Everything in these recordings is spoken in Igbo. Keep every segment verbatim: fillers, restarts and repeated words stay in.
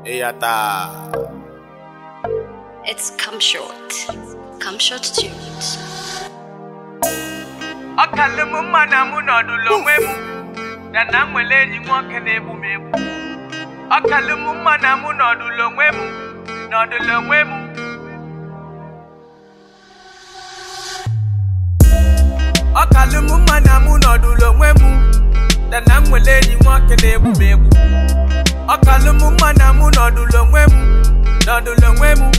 Eyata. It's Come Short. Come Short Tunes. Akalumu manamu nodulo mwemu. Dana mweleji mwakene bumemu. Akalumu manamu nodulo mwemu. Nodulo mwemu. Akalumu manamu nodulo mwemu. Dana mweleji mwakene bumemu. Akalumu manamu nodulo mwemu. Nodulo mwemu.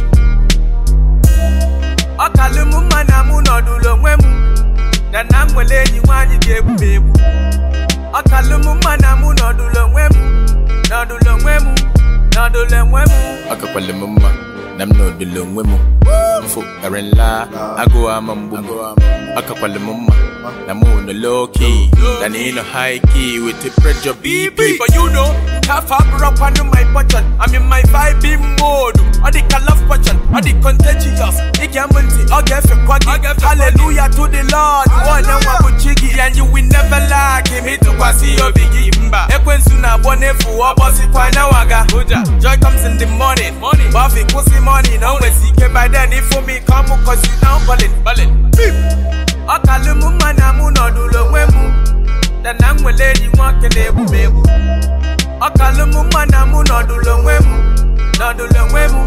Akalumu manamu nodulo mwemu. Dana mweleji mwanyige bumemu. Akalumu manamu nodulo mwemu. Nodulo mwemu. Nodulo mwemu. Akakwale mama, nam nodulo mwemu. Mfu karenla, ago amambu. Akakwale mama, namu no low key. Dani no high key with the pressure B P. But you know, half up rock on my button. I'm in my vibe mode. I think I love button. I think contagious. It can multi. I get for quaggy. Hallelujah to the Lord. One and one with chiggy. And you will never like him. Hit to quasi your biggie. Ekwen suna bone fu. Obosi kwa na waga. Joy comes in the morning. Buffy pussy money. Now we see it by then. If for me come cause you now ballin'. Ballin'. Akalumu manamu nodulo mwemu. Dana mweleji mwakene bumemu. Akalumu manamu nodulo mwemu. Nodulo mwemu.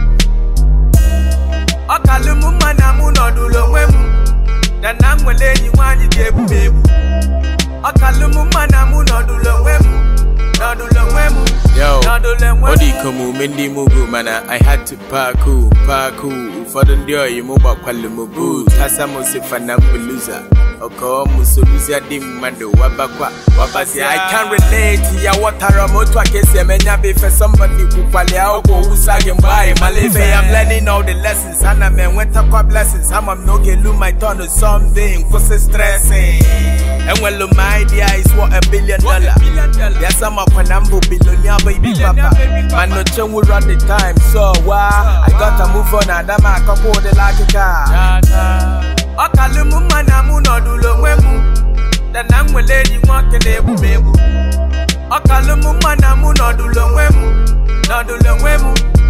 Akalumu manamu nodulo mwemu. Dana mweleji mwanyige bumemu. Akalumu manamu nodulo mwemu. Nodulo mwemu. Yo, Odi komu mendi mugu mana I had to parkour, parkour. Ufado ndio yimuba kwale mubu. Tasa musifa na mbuluza. Oko musuluza di mando wabakwa wabasi. I can't relate ya watara motu akesi menya befe somebody kukwale auko usage mbae malefe. I'm learning all the lessons Hana men went up blessings Hama mnoge lu my turn to something Kose stressing. And well my idea is what a billion dollar. Yes I'm up when I'm a billionaire baby papa. Man no change will run the time. So why I gotta move on and I'm a couple of the like a car. Akalumu manamu nodulo mwemu. Dana mweleji mwakene bumemu. Akalumu manamu nodulo mwemu. Nodulo mwemu.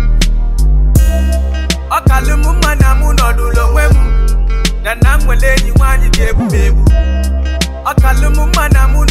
Akalumu manamu nodulo mwemu. Dana mweleji mwanyige bumemu. Akalumu manamu